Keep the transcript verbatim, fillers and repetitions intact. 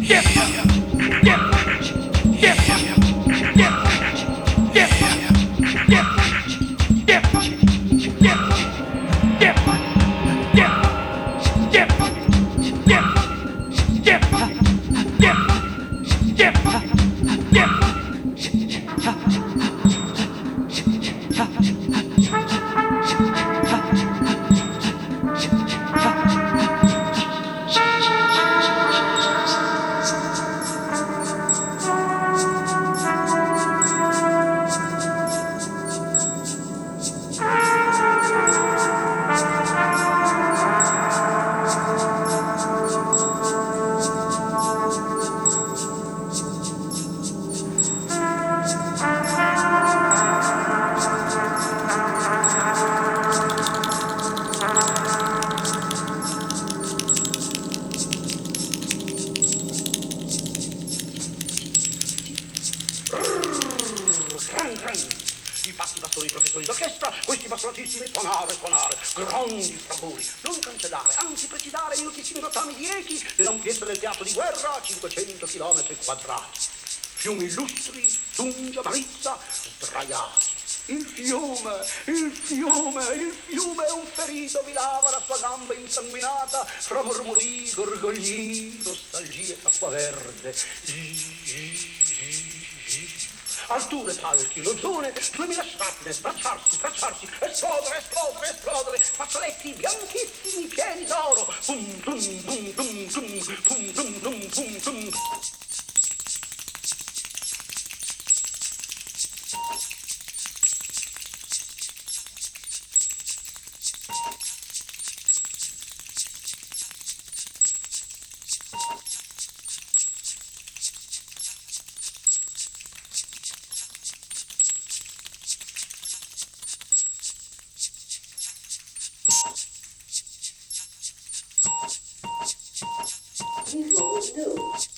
I pazzi bastoni professori d'orchestra, questi bastonatissimi suonare, suonare, grandi fragori, non cancellare, anzi precisare minutissimi rottami di echi dell'ampiezza del teatro di guerra a cinquecento chilometri quadrati. Fiumi illustri, Tungia, Marizza, sdraiati. Il fiume, il fiume, il fiume è un ferito, vi lava la sua gamba insanguinata fra mormori, gorgogli, nostalgie, acqua verde. Alture, palchi, loggione, duemila sciappine, sbracciarsi, sbracciarsi, esplodere, esplodere, esplodere, fazzoletti bianchissimi, pieni d'oro. Pum, pum, pum, pum, pum, pum, pum, pum, pum, pum. He rolled new.